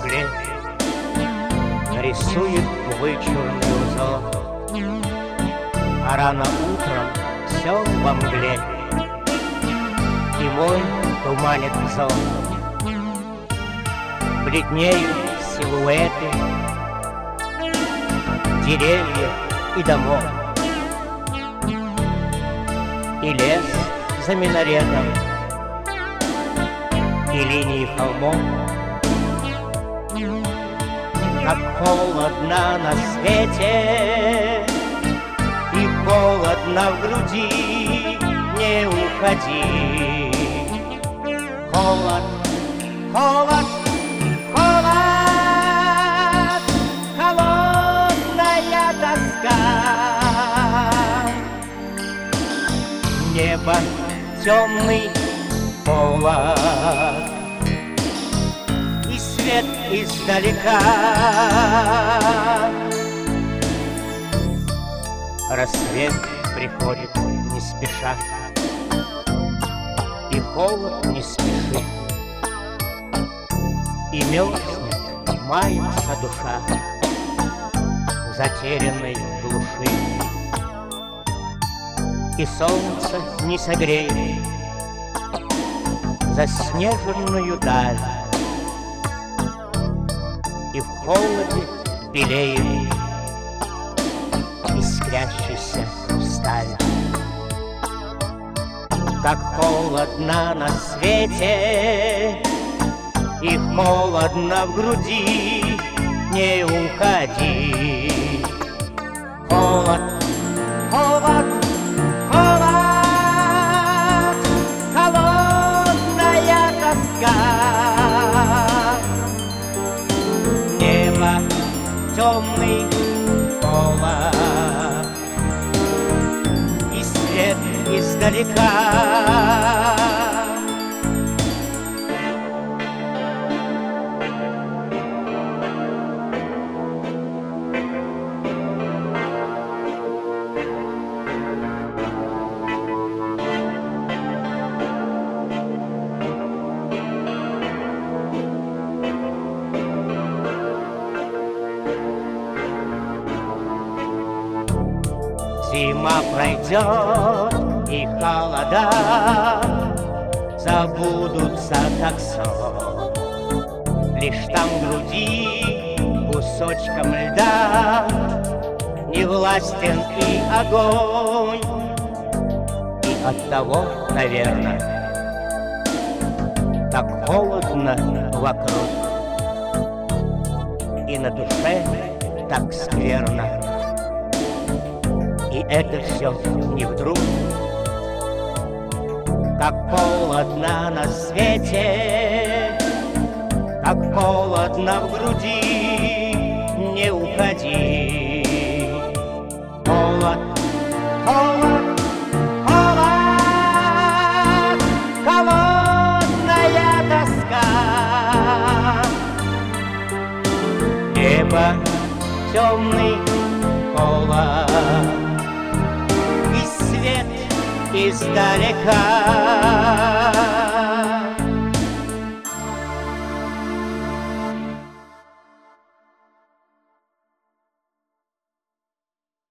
стекле рисует вычурный узор, а рано утром все во мгле, и мой туманит взор. Бледнеют силуэты деревьев и домов, и лес за минаретом, и линии холмов. Как холодно на свете, и холодно в груди, не уходи. Холод, холод, холод, холодная тоска. Небо темный полог, и свет издалека. Рассвет приходит не спеша, и холод не спешит, и мерзнет, мается душа затерянной глуши. И солнце не согреет заснеженную даль, и в холоде белеет искрящийся сталь. Как холодно на свете, и холодно в груди, не уходи. Холод, холод, холод, холодная тоска. Небо темный полог, и свет издалека. Зима пройдет, и холода забудутся, как сон. Лишь там в груди кусочком льда не властен и огонь. И оттого, наверное, так холодно вокруг, и на душе так скверно. И это все не вдруг. Как холодно на свете, как холодно в груди, не уходи. Холод, холод, холод, холодная тоска. Небо темный полог, издалека.